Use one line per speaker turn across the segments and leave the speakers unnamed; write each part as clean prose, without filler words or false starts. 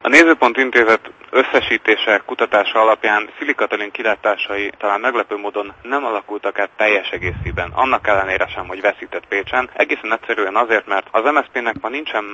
A Nézőpont Intézet összesítése, kutatása alapján Szili Katalin kilátásai talán meglepő módon nem alakultak át teljes egészében, annak ellenére sem, hogy veszített Pécsen. Egészen egyszerűen azért, mert az MSZP-nek ma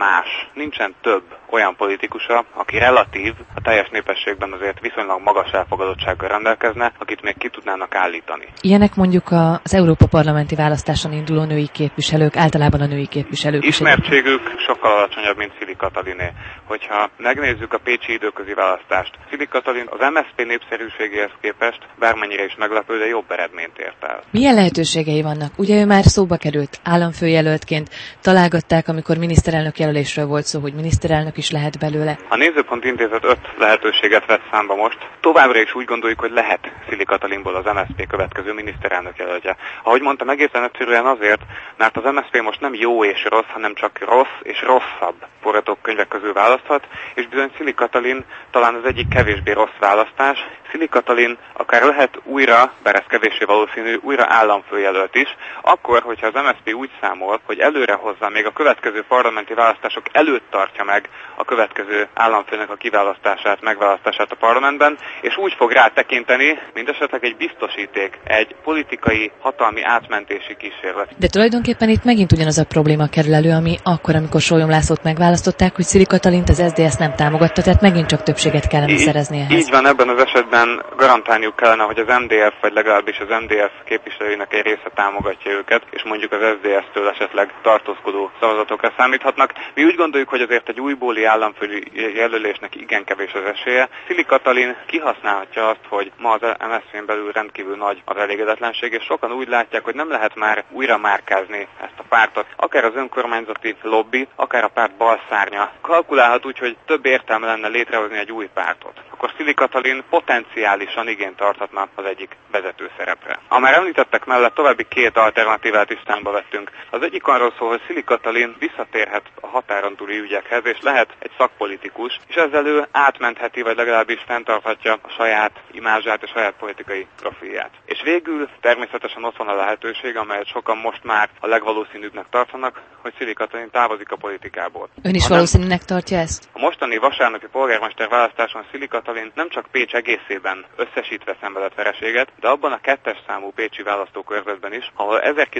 nincsen több olyan politikusa, aki relatív, a teljes népességben azért viszonylag magas elfogadottsággal rendelkezne, akit még ki tudnának állítani.
Ilyenek mondjuk az Európa Parlamenti választáson induló női képviselők, általában a női képviselők.
Ismertségük sokkal alacsonyabb, mint Szili Kataliné. Hogyha megnézzük a pécsi időközi választást, Szili Katalin az MSZP népszerűségéhez képest, bármennyire is meglepő, de jobb eredményt ért el.
Milyen lehetőségei vannak? Ugye ő már szóba került államfőjelöltként, találgatták, amikor miniszterelnök jelölésről volt szó, hogy miniszterelnök is lehet belőle.
A Nézőpont Intézet 5 lehetőséget vett számba most. Továbbra is úgy gondoljuk, hogy lehet Szili Katalinból az MSZP következő miniszterelnök jelöltje. Ahogy mondtam, egészen egyszerűen azért, mert az MSZP most nem jó és rossz, hanem csak rossz és rosszabb forgatókönyvek közül választhat, és bizony Szili Katalin talán az egyik kevésbé rossz választás. Szili Katalin akár lehet újra, bár ez kevéssé valószínű, újra államfőjelölt is, akkor, hogyha az MSZP úgy számol, hogy előre hozza, még a következő parlamenti választások előtt tartja meg a következő államfőnek a kiválasztását, megválasztását a parlamentben, és úgy fog rá tekinteni, mint esetleg egy biztosíték, egy politikai hatalmi átmentési kísérlet.
De tulajdonképpen itt megint ugyanaz a probléma kerül elő, ami akkor, amikor Sólyom Lászlót megválasztották, hogy Szili Katalint az SZDSZ nem támogatta, tehát megint csak többséget kellene szerezni ehhez.
Így van, ebben az esetben garantálniuk kellene, hogy az MDF, vagy legalábbis az MDF képviselőinek egy része támogatja őket, és mondjuk az SZDSZ-től esetleg tartózkodó szavazatokra számíthatnak. Mi úgy gondoljuk, hogy azért egy újbóli államfő jelölésnek igen kevés az esélye. Szili Katalin kihasználhatja azt, hogy ma az MSZP-n belül rendkívül nagy az elégedetlenség, és sokan úgy látják, hogy nem lehet már újra márkázni ezt a pártot. Akár az önkormányzati lobby, akár a párt balszárnya kalkulálhat úgy, hogy több értelme lenne létrehozni egy új pártot. Akkor Szili Katalin potenciálisan igényt tarthatna az egyik vezető szerepre. A már említettek mellett további két alternatívát is számba vettünk. Az egyik arról szól, hogy Szili Katalin visszatérhet a határon túli ügyekhez, és lehet egy szakpolitikus, és ezzel ő átmentheti, vagy legalábbis fenntarthatja a saját imázsát, a saját politikai profilját. És végül természetesen ott van a lehetőség, amelyet sokan most már a legvalószínűbbnek tartanak, hogy Szili Katalin távozik a politikából.
Ön is valószínűnek tartja ezt?
A mostani vasárnapi polgármester választáson Szili Katalin nem csak Pécs egészében összesítve szenvedett vereséget, de abban a 2-es számú pécsi választókörzetben is, ahol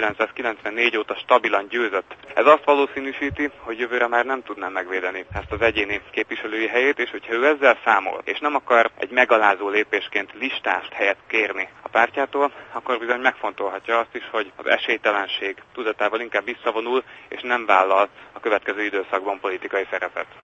1994 óta stabilan győzött. Ez azt valószínűsíti, hogy jövőre már nem tudná megvédeni ezt az egyéni képviselői helyét, és hogyha ő ezzel számol, és nem akar egy megalázó lépésként listást helyet kérni a pártjától, akkor bizony megfontolhatja azt is, hogy az esélytelenség tudatával inkább visszavonul, és nem vállal a következő időszakban politikai szerepet.